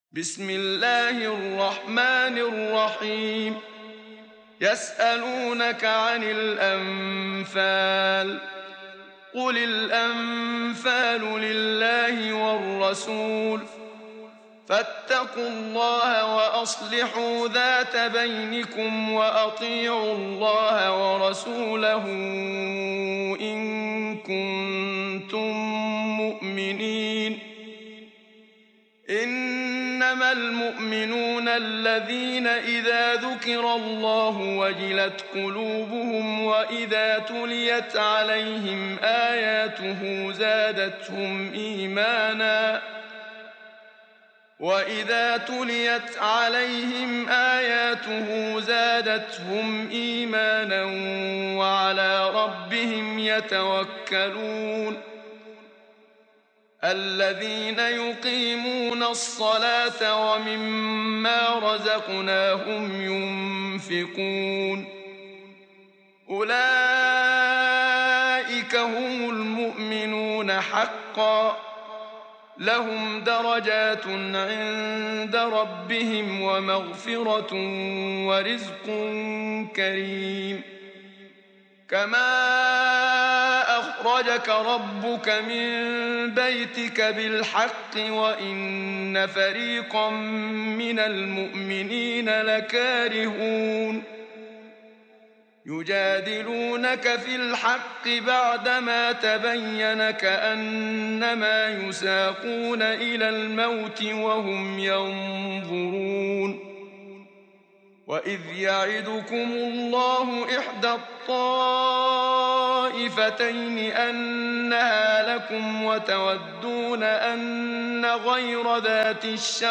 بسم الله الرحمن الرحيم. يسألونك عن الأنفال، قل الأنفال لله والرسول، فاتقوا الله وأصلحوا ذات بينكم وأطيعوا الله ورسوله إن كنتم مؤمنين. إنما المؤمنون الذين إذا ذكر الله وجلت قلوبهم وإذا تليت عليهم آياته زادتهم إيمانا وعلى ربهم يتوكلون. الذين يقيمون الصلاة ومما رزقناهم ينفقون، أولئك هم المؤمنون حقا، لهم درجات عند ربهم ومغفرة ورزق كريم. كما أخرجك ربك من بيتك بالحق وإن فريقا من المؤمنين لكارهون. يجادلونك في الحق بعدما تبين كأنما يساقون إلى الموت وهم ينظرون. وإذ يعدكم الله إحدى الطائفتين أنها لكم وتودون أن غير ذات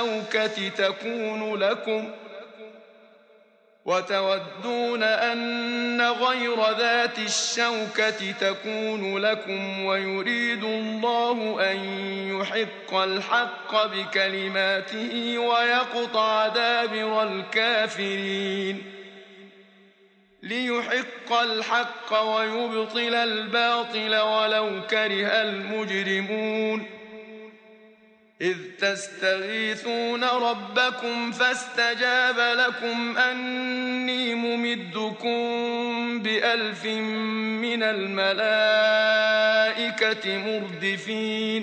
الشوكة تكون لكم ويريد الله أن يحق الحق بكلماته ويقطع دابر الكافرين، ليحق الحق ويبطل الباطل ولو كره المجرمون. إذ تستغيثون ربكم فاستجاب لكم أني ممدكم ب1000 من الملائكة مردفين.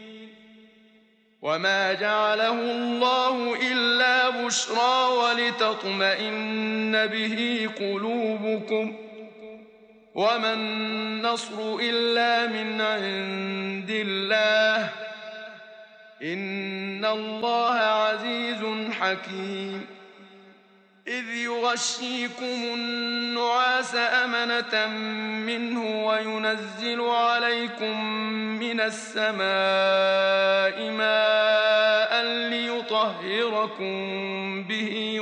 وما جعله الله إلا بشرى ولتطمئن به قلوبكم، وما النصر إلا من عند الله، إن الله عزيز حكيم. إذ يغشيكم النعاس أمنة منه وينزل عليكم من السماء ماء ليطهركم به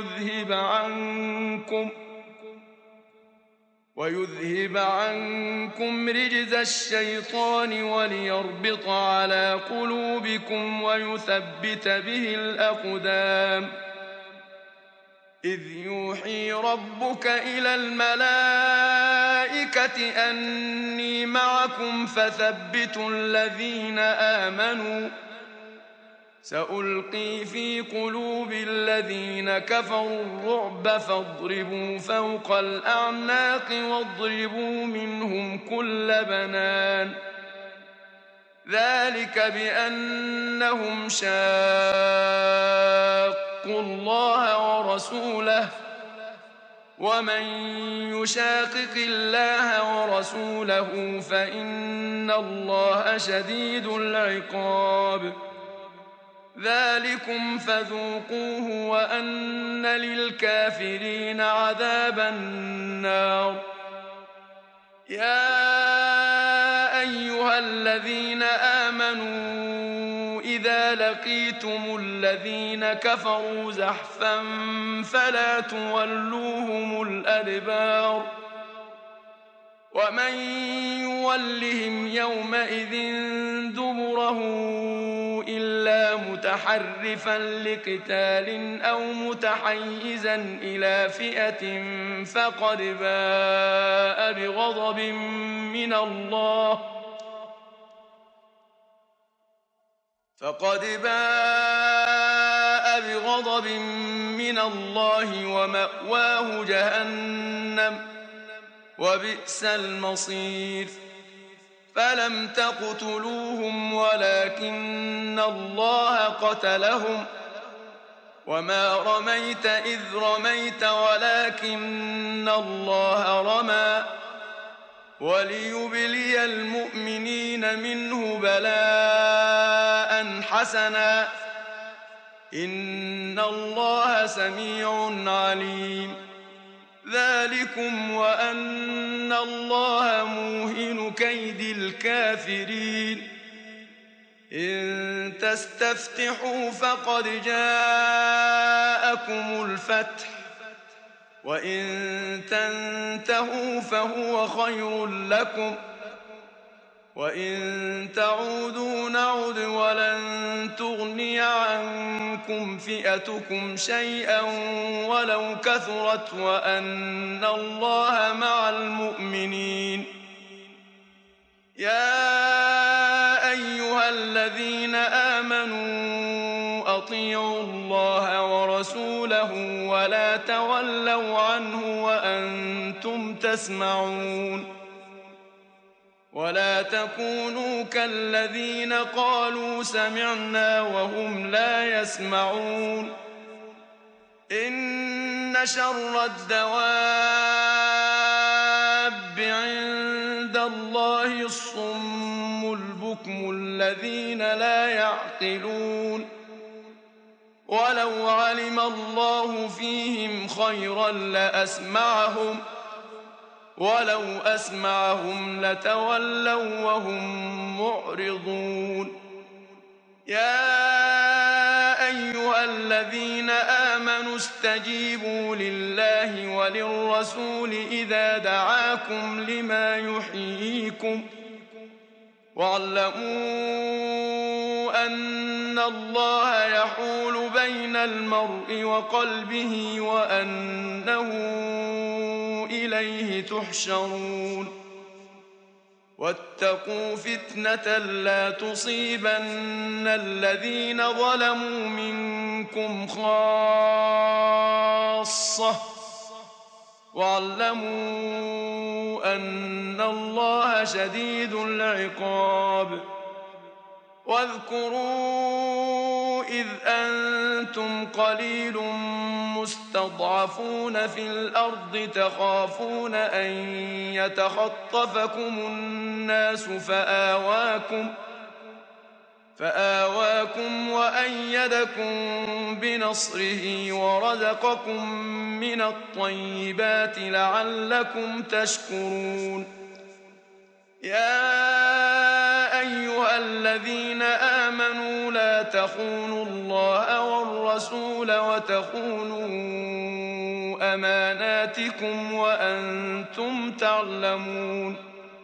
ويذهب عنكم رجز الشيطان وليربط على قلوبكم ويثبت به الأقدام. إذ يوحي ربك إلى الملائكة أني معكم فثبتوا الذين آمنوا، سألقي في قلوب الذين كفروا الرعب فاضربوا فوق الأعناق واضربوا منهم كل بنان. ذلك بأنهم شاقوا الله ورسوله، ومن يشاقق الله ورسوله فإن الله شديد العقاب. ذلكم فذوقوه وأن للكافرين عذاب النار. يا أيها الذين آمنوا إذا لقيتم الذين كفروا زحفا فلا تولوهم الأدبار، ومن يولهم يومئذ دبره إلا متحرفا لقتال أو متحيزا إلى فئة فقد باء بغضب من الله فقد باء غضب من الله ومأواه جهنم وبئس المصير فلم تقتلوهم ولكن الله قتلهم وما رميت إذ رميت ولكن الله رمى وليبلي المؤمنين منه بلاء حسنا إن الله سميع عليم ذلكم وأن الله موهن كيد الكافرين إن تستفتحوا فقد جاءكم الفتح وإن تنتهوا فهو خير لكم وإن تعودوا نعد ولن تغني عنكم فئتكم شيئا ولو كثرت وأن الله مع المؤمنين يا أيها الذين آمنوا أطيعوا الله ورسوله ولا تولوا عنه وأنتم تسمعون ولا تكونوا كالذين قالوا سمعنا وهم لا يسمعون إن شر الدواب عند الله الصم البكم الذين لا يعقلون ولو علم الله فيهم خيرا لأسمعهم ولو أسمعهم لتولوا وهم معرضون يا أيها الذين آمنوا استجيبوا لله وللرسول إذا دعاكم لما يحييكم واعلموا أن الله يحول بين المرء وقلبه وأنه إليه تحشرون واتقوا فتنة لا تصيبن الذين ظلموا منكم خاصة واعلموا أن الله شديد العقاب واذكروا إذ أنتم قليل مستضعفون في الأرض تخافون أن يتخطفكم الناس فآواكم وأيدكم بنصره ورزقكم من الطيبات لعلكم تشكرون يا أيها الذين آمنوا لا تخونوا الله والرسول وتخونوا أماناتكم وأنتم تعلمون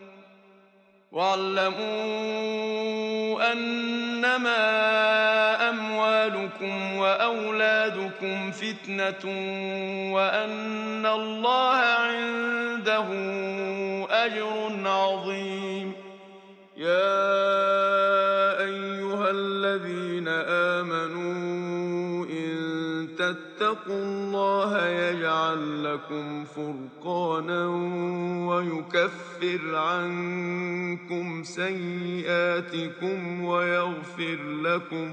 واعلموا أنما أموالكم وأولادكم فتنة وأن الله عنده أجر عظيم يا أيها الذين آمنوا إن تتقوا الله يجعل لكم فرقانا ويكفر عنكم سيئاتكم ويغفر لكم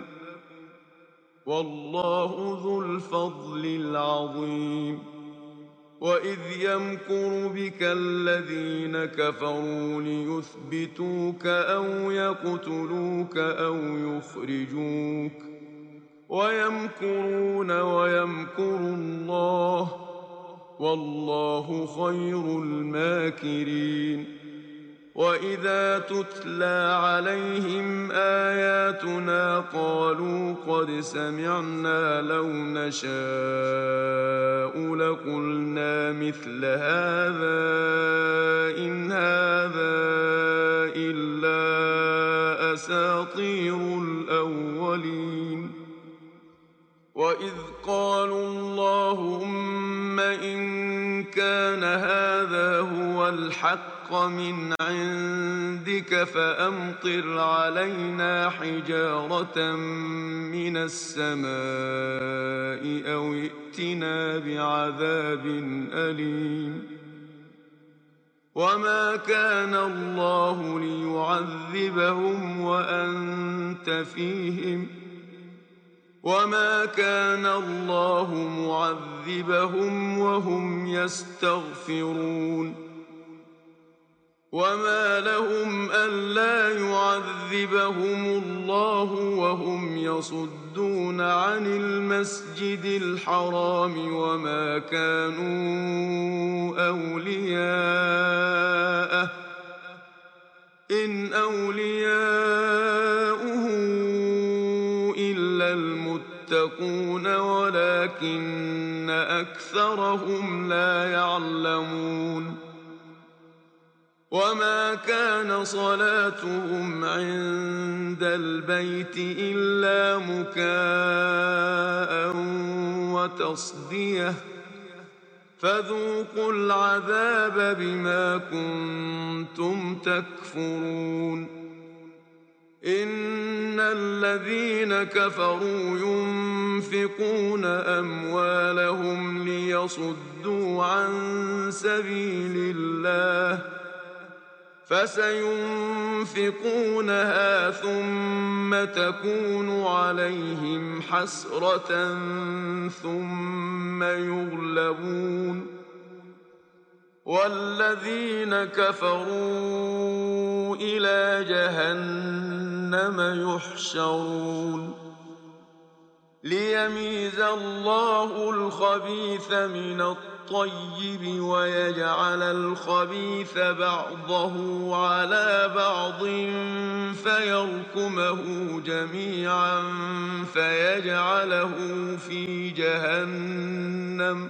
والله ذو الفضل العظيم وإذ يمكر بك الذين كفروا ليثبتوك أو يقتلوك أو يخرجوك ويمكرون ويمكر الله والله خير الماكرين وإذا تتلى عليهم آياتنا قالوا قد سمعنا لو نشاء لقلنا مثل هذا إن هذا إلا أساطير الأولين وإذ قالوا اللهم إن كان هذا هو الحق الحق من عندك فأمطر علينا حجارة من السماء أو ائتنا بعذاب أليم وما كان الله ليعذبهم وأنت فيهم وما كان الله معذبهم وهم يستغفرون وما لهم ألا يعذبهم الله وهم يصدون عن المسجد الحرام وما كانوا أولياءه إن أولياؤه إلا المتقون ولكن أكثرهم لا يعلمون وما كان صلاتهم عند البيت إلا مكاء وتصدية فذوقوا العذاب بما كنتم تكفرون إن الذين كفروا ينفقون أموالهم ليصدوا عن سبيل الله فسينفقونها ثم تكون عليهم حسرة ثم يغلبون والذين كفروا إلى جهنم يحشرون ليميز الله الخبيث من الطيب ويجعل الخبيث بعضه على بعض فيركمه جميعا فيجعله في جهنم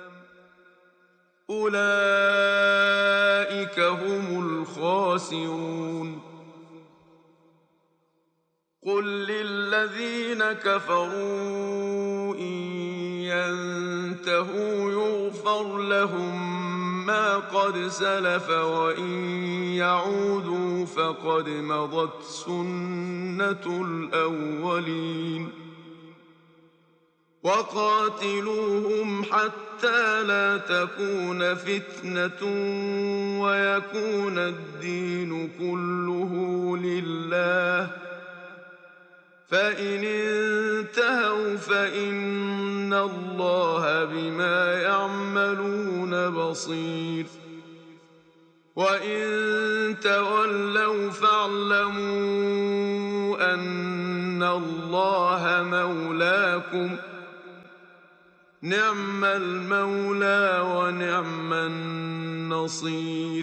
أولئك هم الخاسرون قل للذين كفروا إن ينتهوا يغفر لهم ما قد سلف وإن يعودوا فقد مضت سنة الأولين وقاتلوهم حتى لا تكون فتنة ويكون الدين كله لله فإن انتهوا فإن الله بما يعملون بصير وإن تولوا فاعلموا أن الله مولاكم نعم المولى ونعم النصير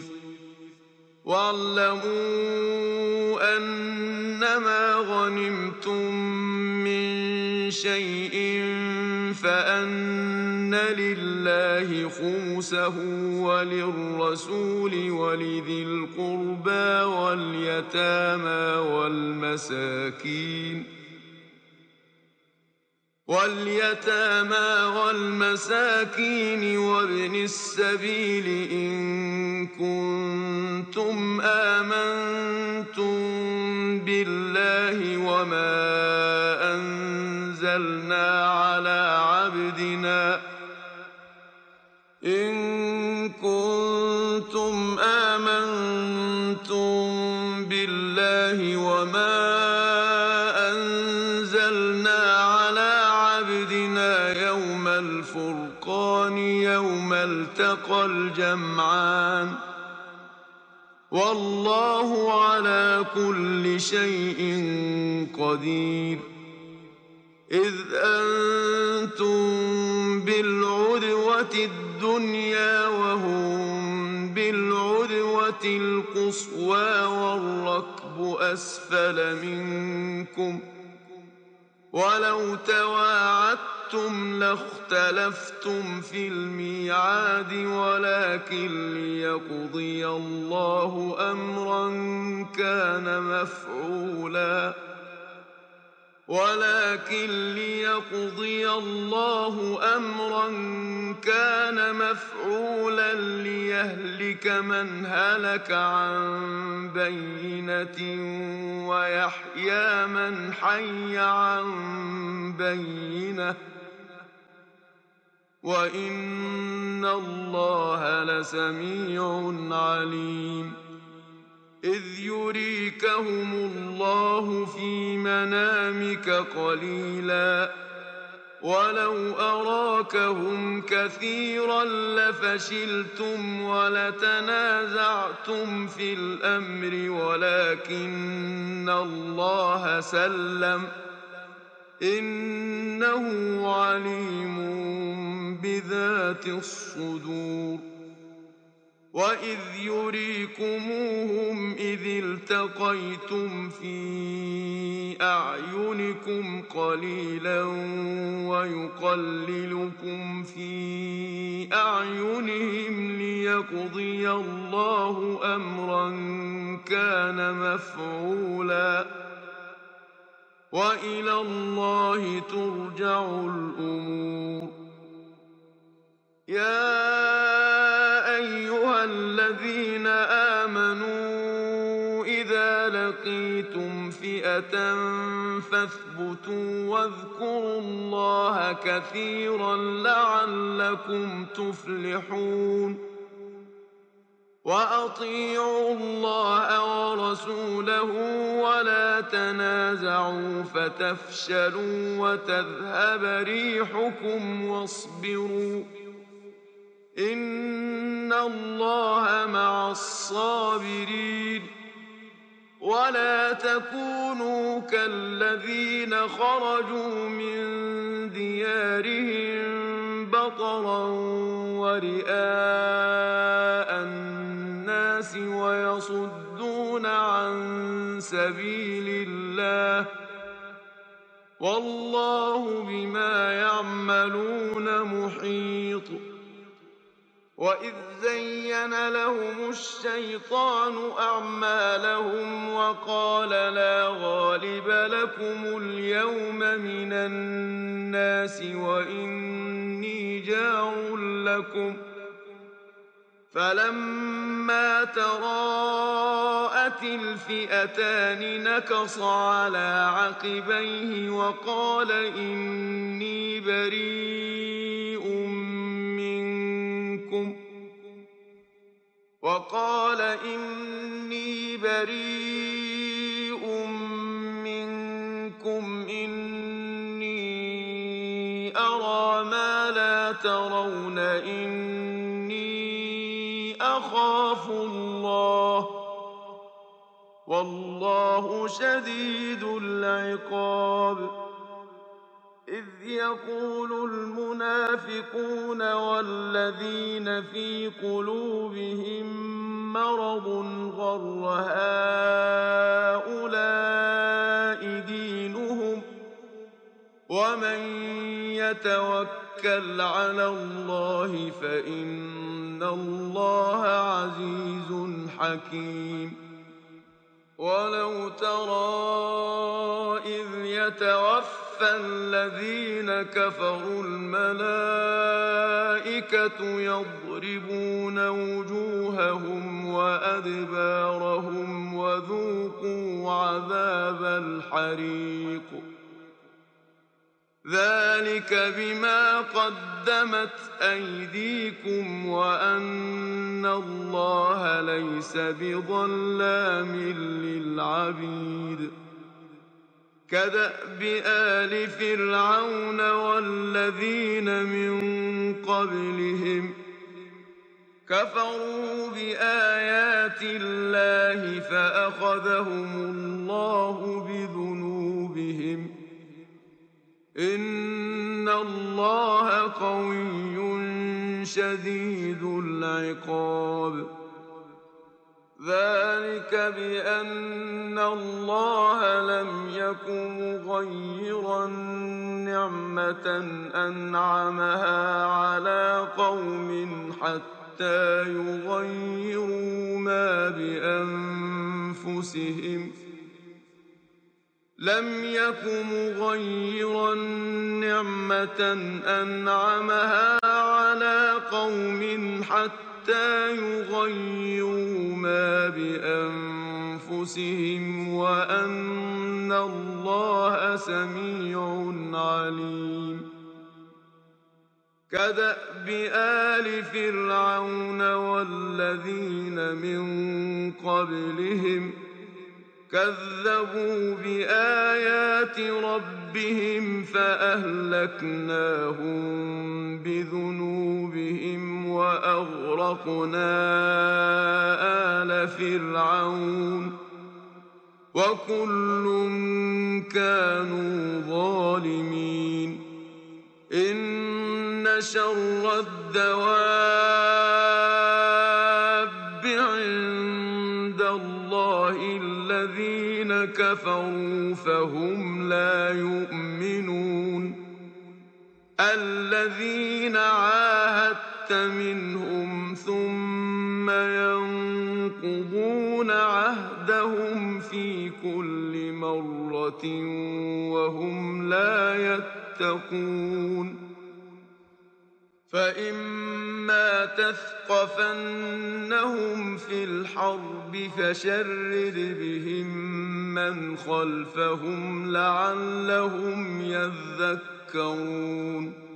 واعلموا أنما غنمتم من شيء فأن لله خمسه وللرسول ولذي القربى واليتامى والمساكين وابن السبيل إن كنتم آمنتم بالله وما أنزلنا على عبدنا يوم الفرقان يوم التقى الجمعان والله على كل شيء قدير إذ أنتم بالعدوة الدنيا وهم بالعدوة القصوى والركب أسفل منكم ولو تواعدتم لاختلفتم في الميعاد ولكن ليقضي الله أمرا كان مفعولا ولكن ليقضي الله أمرا كان مفعولا ليهلك من هلك عن بينة ويحيى من حي عن بينة وإن الله لسميع عليم إذ يريكهم الله في منامك قليلا ولو أراكهم كثيرا لفشلتم ولتنازعتم في الأمر ولكن الله سلم إنه عليم بذات الصدور وإذ يريكموهم إذ التقيتم في أعينكم قليلا ويقللكم في أعينهم ليقضي الله أمرا كان مفعولا وإلى الله ترجع الأمور يا أيها الذين آمنوا إذا لقيتم فئة فاثبتوا واذكروا الله كثيرا لعلكم تفلحون وأطيعوا الله ورسوله ولا تنازعوا فتفشلوا وتذهب ريحكم واصبروا إن الله مع الصابرين ولا تكونوا كالذين خرجوا من ديارهم بطرا ورئاء الناس ويصدون عن سبيل الله والله بما يعملون محيط وإذ زين لهم الشيطان أعمالهم وقال لا غالب لكم اليوم من الناس وإني جار لكم فلما تراءت الفئتان نكص على عقبيه وقال إني بريء منكم إني أرى ما لا ترون إني أخاف الله والله شديد العقاب إذ يقول المنافقون والذين في قلوبهم مرض غر هؤلاء دينهم ومن يتوكل على الله فإن الله عزيز حكيم ولو ترى إذ يتوفى الذين كفروا الملائكة يضربون وجوههم وأدبارهم وذوقوا عذاب الحريق ذلك بما قدمت أيديكم وأن الله ليس بظلام للعبيد كدأب آل فرعون والذين من قبلهم كفروا بآيات الله فأخذهم الله بذنوبهم إن الله قوي شديد العقاب ذلك بأن الله لم يكن مغيرا نعمة أنعمها على قوم حتى يغيروا ما بأنفسهم لم يك مغيرا نعمة أنعمها على قوم حتى يغيروا ما بأنفسهم وأن الله سميع عليم كدأب آل فرعون والذين من قبلهم كذبوا بآيات ربهم فأهلكناهم بذنوبهم وأغرقنا آل فرعون وكل كانوا ظالمين إن شر الدواب عند الله الذين كفروا فهم لا يؤمنون الذين عاهدت منهم ثم ينقضون عهدهم في كل مرة وهم لا يتقون فإما تثقفنهم في الحرب فشرد بهم من خلفهم لعلهم يذكرون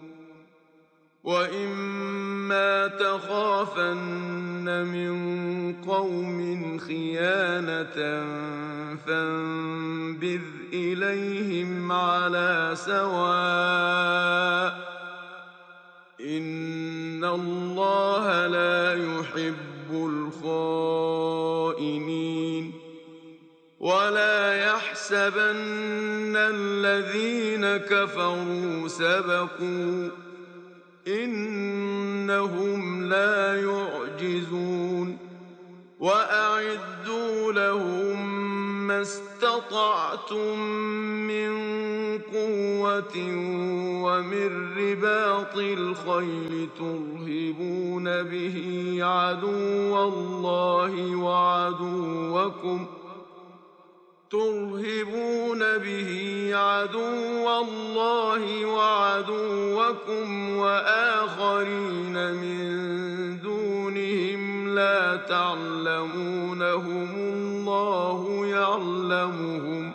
وإما تخافن من قوم خيانة فانبذ إليهم على سواء إن الله لا يحب الخائنين ولا يحسبن الذين كفروا سبقوا إنهم لا يعجزون وأعدوا لهم ما استطعتم من قوة ومن رباط الخيل ترهبون به عدو الله وعدوكم وآخرين من دونهم لا تعلمونهم الله يعلمهم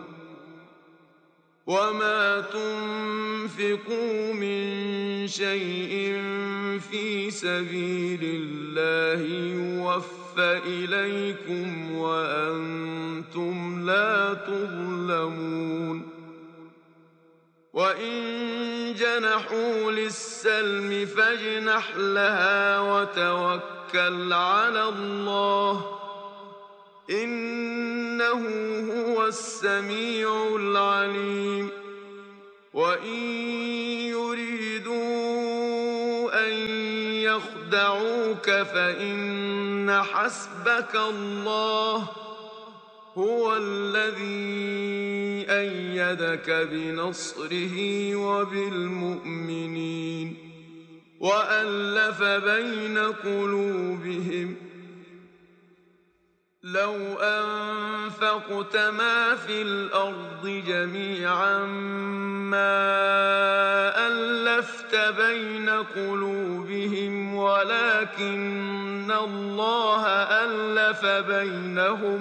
وما تنفقوا من شيء في سبيل الله يوفى إليكم وأنتم لا تظلمون وإن جنحوا للسلم فاجنح لها وتوكل على الله إنه هو السميع العليم وإن يريدوا أن يخدعوك فإن حسبك الله هو الذي أيدك بنصره وبالمؤمنين وألف بين قلوبهم لو أنفقت ما في الأرض جميعا ما ألفت بين قلوبهم ولكن الله ألف بينهم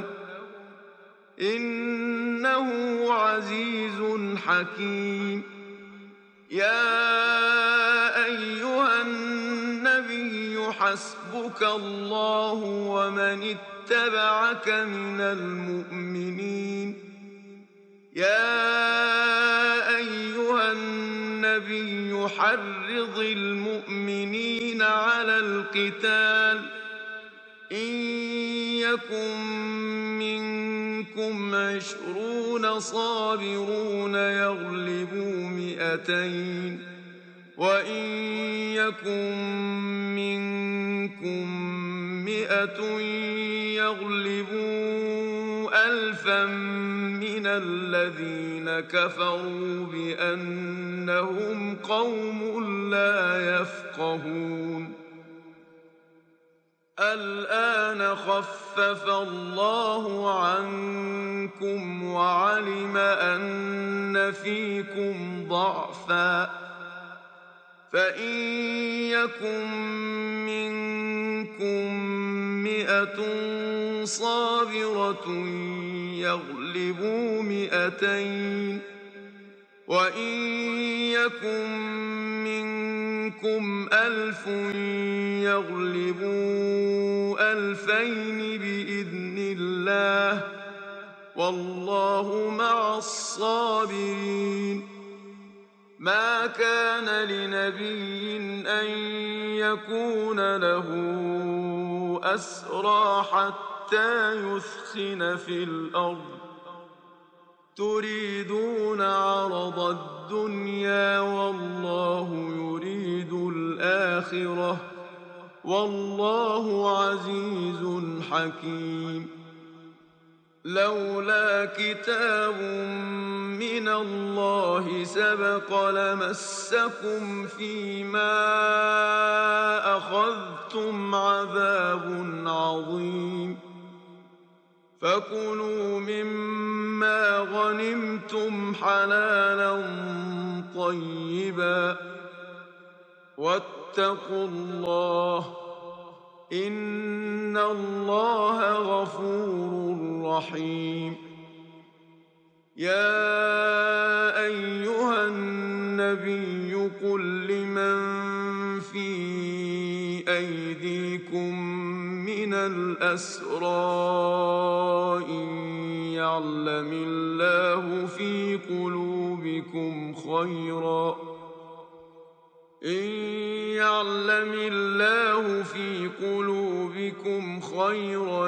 إنه عزيز حكيم يا أيها النبي حسبك الله ومن اتبعك من المؤمنين يا أيها النبي حرض المؤمنين على القتال إن يكن منكم 20 صابرون يغلبوا 200 وإن يكن منكم 100 يغلبوا 1000 من الذين كفروا بأنهم قوم لا يفقهون الآن خف خفف الله عنكم وعلم أن فيكم ضعفا فإن يكن منكم 100 صابرة يغلبوا 200 وإن يكن منكم 1000 يغلبوا 2000 بإذن الله والله مع الصابرين. ما كان لنبي أن يكون له أسرى حتى يثخن في الأرض تريدون عرض الدنيا والله يريد الآخرة والله عزيز حكيم. لولا كتاب من الله سبق لمسكم فيما أخذتم عذاب عظيم فكلوا مما غنمتم حلالا طيبا واتقوا الله إن الله غفور رحيم. يا أيها النبي قل لمن في أيديكم من الأسرى إن يعلم الله في قلوبكم خيرا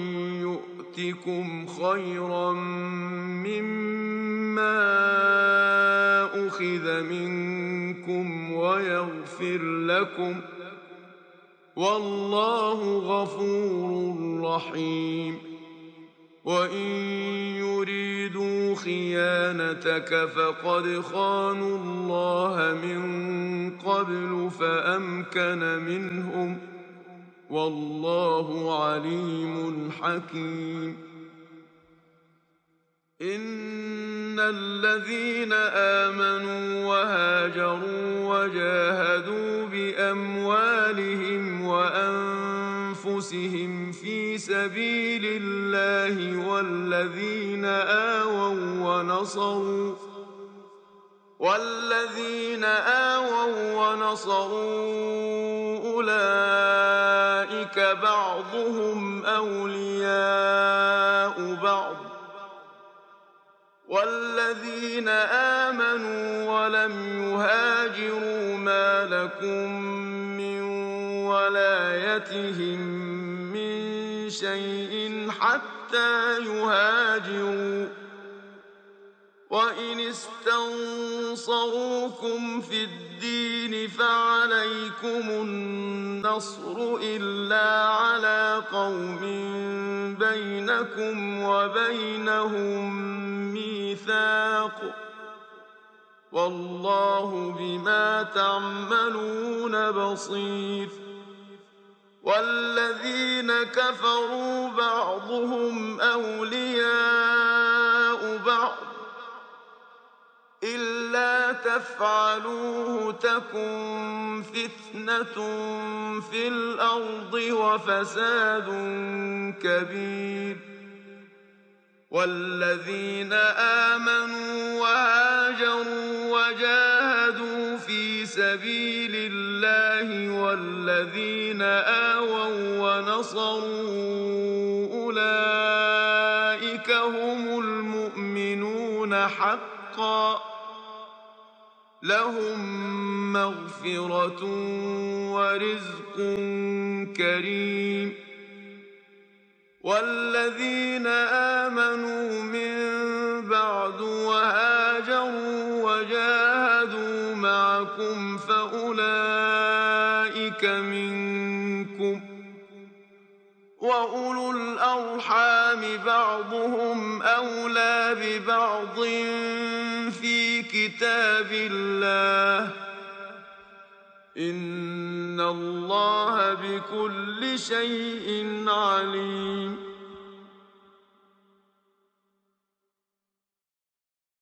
يؤتكم خيرا مما أخذ منكم ويغفر لكم والله غفور رحيم. وإن يريدوا خيانتك فقد خانوا الله من قبل فأمكن منهم والله عليم حكيم. إن الذين آمنوا وهاجروا وجاهدوا بأموالهم وأنفسهم في سبيل الله والذين آووا ونصروا أولئك بعضهم أولياء بعض والذين آمنوا ولم يهاجروا ما لكم من ولايتهم من شيء حتى يهاجروا وإن استنصروكم في الدين فعليكم النصر إلا على قوم بينكم وبينهم ميثاق والله بما تعملون بصير. والذين كفروا بعضهم أولياء بعض إلا تفعلوه تكن فتنة في الأرض وفساد كبير. والذين آمنوا وهاجروا وجاهدوا في سبيل الله والذين آووا ونصروا أولئك هم المؤمنون حقا لهم مغفرة ورزق كريم. والذين آمنوا من بعد وهاجروا وجاهدوا معكم فأولئك منكم وأولو الأرحام بعضهم أولى ببعض في كتاب الله إن إن الله بكل شيء عليم